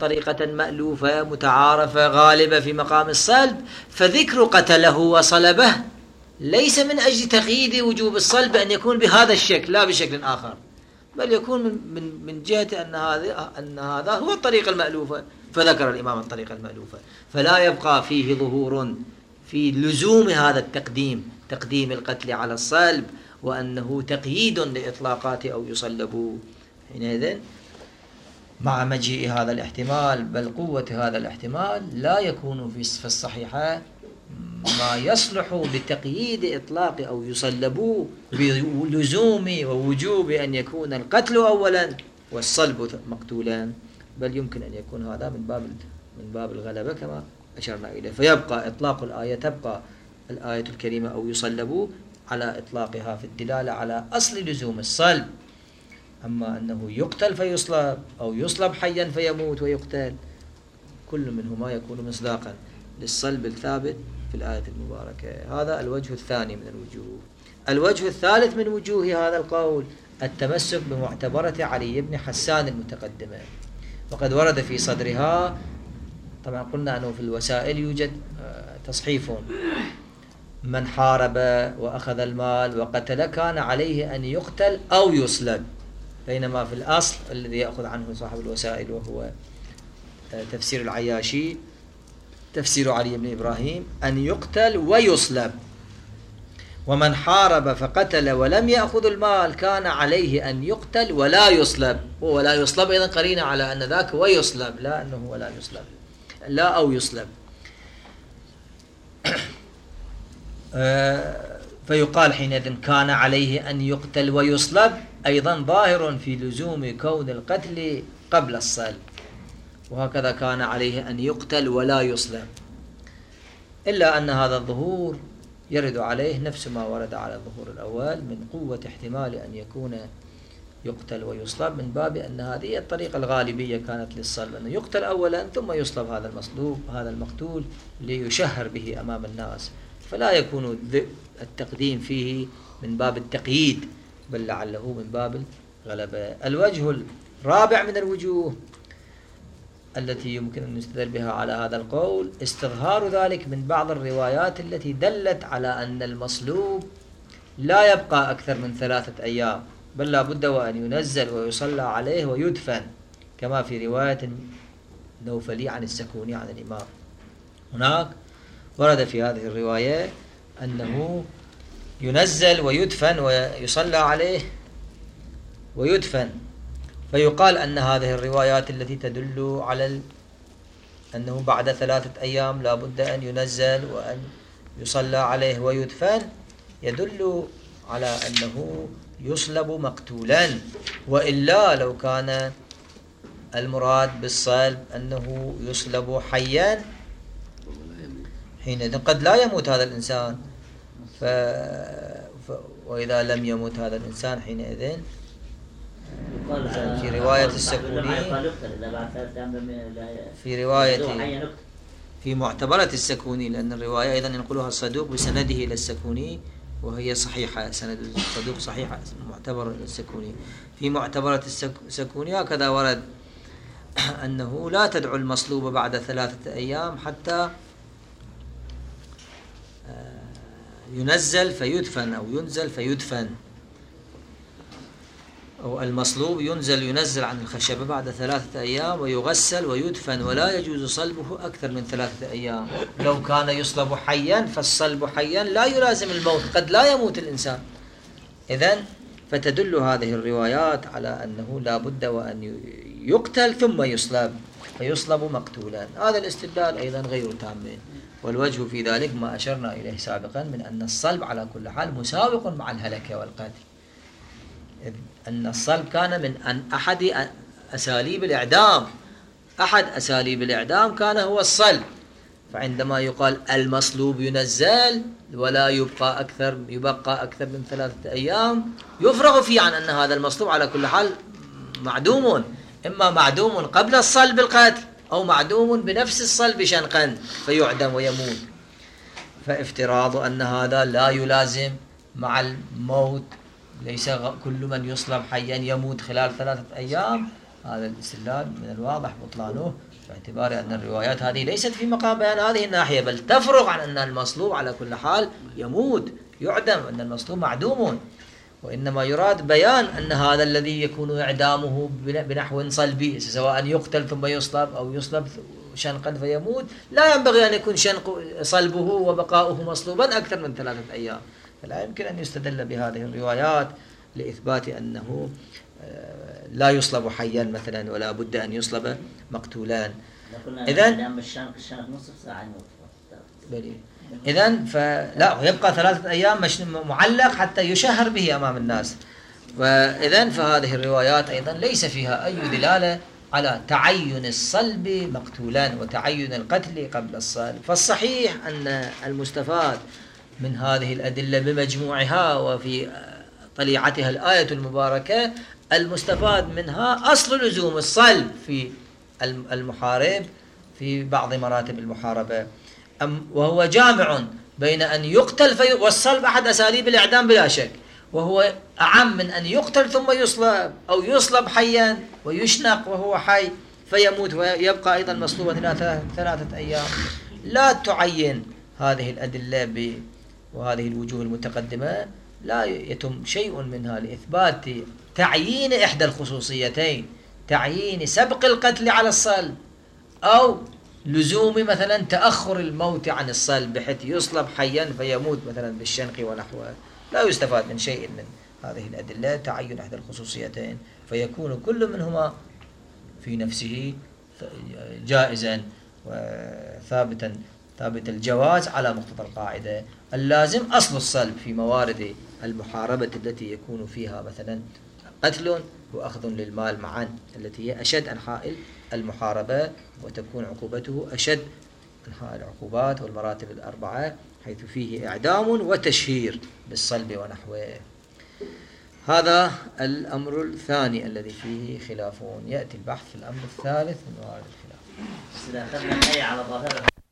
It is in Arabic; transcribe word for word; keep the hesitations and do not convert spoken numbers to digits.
طريقة مألوفة متعارفة غالبة في مقام الصلب، فذكر قتله وصلبه ليس من أجل تقييد وجوب الصلب أن يكون بهذا الشكل لا بشكل آخر، بل يكون من من من جهة أن هذا أن هذا هو الطريقة المألوفة، فذكر الإمام الطريقة المألوفة، فلا يبقى فيه ظهور في لزوم هذا التقديم، تقديم القتل على الصلب، وأنه تقييد لإطلاقات أو يصلبوا. حينئذ مع مجيء هذا الاحتمال بل قوة هذا الاحتمال لا يكون في الصحيحة ما يصلح بتقييد إطلاق أو يصلبوا بلزوم ووجوب أن يكون القتل أولا والصلب مقتولا، بل يمكن أن يكون هذا من باب من باب الغلبة كما أشرنا إليه، فيبقى إطلاق الآية، تبقى الآية الكريمة أو يصلبوا على إطلاقها في الدلالة على أصل لزوم الصلب. أما أنه يقتل فيصلب أو يصلب حيا فيموت ويقتل، كل منهما يكون مصداقا للصلب الثابت في الآية المباركة. هذا الوجه الثاني من الوجوه. الوجه الثالث من وجوه هذا القول التمسك بمعتبرة علي بن حسان المتقدمة، وقد ورد في صدرها، طبعا قلنا أنه في الوسائل يوجد تصحيف، من حارب وأخذ المال وقتل كان عليه أن يقتل أو يصلب، بينما في الأصل الذي يأخذ عنه صاحب الوسائل وهو تفسير العياشي تفسير علي بن إبراهيم أن يقتل ويصلب، ومن حارب فقتل ولم يأخذ المال كان عليه أن يقتل ولا يصلب، ولا يصلب أيضا قرينة على أن ذاك ويصلب، لا أنه ولا يصلب، لا أو يصلب. فيقال حينئذ كان عليه أن يقتل ويصلب، أيضا ظاهر في لزوم كون القتل قبل الصلب، وهكذا كان عليه أن يقتل ولا يصلب، إلا أن هذا الظهور يرد عليه نفس ما ورد على الظهور الأول من قوة احتمال أن يكون يقتل ويصلب، من باب أن هذه الطريقة الغالبية كانت للصلب، أنه يقتل أولا ثم يصلب هذا المصلوب هذا المقتول ليشهر به أمام الناس، فلا يكون التقديم فيه من باب التقييد بل لعله من باب الغلبة. الوجه الرابع من الوجوه التي يمكن أن نستدل بها على هذا القول استظهار ذلك من بعض الروايات التي دلت على أن المصلوب لا يبقى أكثر من ثلاثة أيام، بل لا بد وأن ينزل ويصلى عليه ويدفن، كما في رواية نوفلي عن السكوني عن الإمام. هناك ورد في هذه الرواية أنه ينزل ويدفن ويصلى عليه ويدفن، فيقال أن هذه الروايات التي تدل على ال... أنه بعد ثلاثة أيام لا بد أن ينزل وأن يصلى عليه ويدفن يدل على أنه يصلب مقتولا، وإلا لو كان المراد بالصلب أنه يصلب حيا حينئذ قد لا يموت هذا الإنسان، ف... ف... وإذا لم يموت هذا الإنسان حينئذ في رواية السكوني في رواية في معتبرة السكوني، لأن الرواية أيضا ينقلها الصدوق بسنده إلى السكوني وهي صحيحة، سند الصدوق صحيحة معتبر السكوني. في معتبرة السكوني هكذا ورد أنه لا تدعو المصلوب بعد ثلاثة أيام حتى ينزل فيدفن أو ينزل فيدفن، أو المصلوب ينزل ينزل عن الخشبة بعد ثلاثة أيام ويغسل ويدفن، ولا يجوز صلبه أكثر من ثلاثة أيام. لو كان يصلب حيا فالصلب حيا لا يلازم الموت، قد لا يموت الإنسان. إذن فتدل هذه الروايات على أنه لا بد وأن يقتل ثم يصلب، فيصلب مقتولا. هذا الاستدلال أيضا غير تام، والوجه في ذلك ما أشرنا إليه سابقا من أن الصلب على كل حال مساوق مع الهلكة والقتل، أن الصلب كان من أن أحد أساليب الإعدام، أحد أساليب الإعدام كان هو الصلب، فعندما يقال المصلوب ينزل ولا يبقى أكثر يبقى أكثر من ثلاثة أيام يفرغ فيه عن أن هذا المصلوب على كل حال معدوم، إما معدوم قبل الصلب القتل أو معدوم بنفس الصلب شنقا فيعدم ويموت. فافتراض أن هذا لا يلازم مع الموت، ليس كل من يصلب حيا يموت خلال ثلاثة أيام، هذا الاستدلال من الواضح بطلانه، باعتبار أن الروايات هذه ليست في مقام بيان هذه الناحية، بل تفرغ عن أن المصلوب على كل حال يموت يعدم، أن المصلوب معدوم، وإنما يراد بيان أن هذا الذي يكون إعدامه بنحو صلبي، سواء يقتل ثم يصلب أو يصلب شنقا فيموت، لا ينبغي أن يكون شنق صلبه وبقاؤه مصلوبا أكثر من ثلاثة أيام. فلا يمكن أن يستدل بهذه الروايات لإثبات أنه لا يصلب حيا مثلا، ولا بد أن يصلب مقتولان. إذن إذن فلا يبقى ثلاثة أيام مش معلق حتى يشهر به أمام الناس. وإذن فهذه الروايات أيضا ليس فيها أي دلالة على تعين الصلب مقتولان وتعين القتل قبل الصلب. فالصحيح أن المستفاد من هذه الأدلة بمجموعها وفي طليعتها الآية المباركة، المستفاد منها أصل لزوم الصلب في المحارب في بعض مراتب المحاربة، وهو جامع بين أن يقتل في والصلب أحد أساليب الإعدام بلا شك، وهو أعم من أن يقتل ثم يصلب، أو يصلب حيا ويشنق وهو حي فيموت ويبقى أيضا مصلوبا ثلاثة أيام. لا تعين هذه الأدلة ب وهذه الوجوه المتقدمة لا يتم شيء منها لإثبات تعيين إحدى الخصوصيتين، تعيين سبق القتل على الصلب أو لزوم مثلا تأخر الموت عن الصلب بحيث يصلب حيا فيموت مثلا بالشنق ونحوه. لا يستفاد من شيء من هذه الأدلة تعين إحدى الخصوصيتين، فيكون كل منهما في نفسه جائزا وثابتا ثابت الجواز على مقتضى القاعدة اللازم أصل الصلب في موارد المحاربة التي يكون فيها مثلا قتل وأخذ للمال معا، التي هي أشد أنحاء المحاربة، وتكون عقوبته أشد أنحاء العقوبات والمراتب الأربعة، حيث فيه إعدام وتشهير بالصلب ونحوه. هذا الأمر الثاني الذي فيه خلافون. يأتي البحث في الأمر الثالث من موارد الخلاف.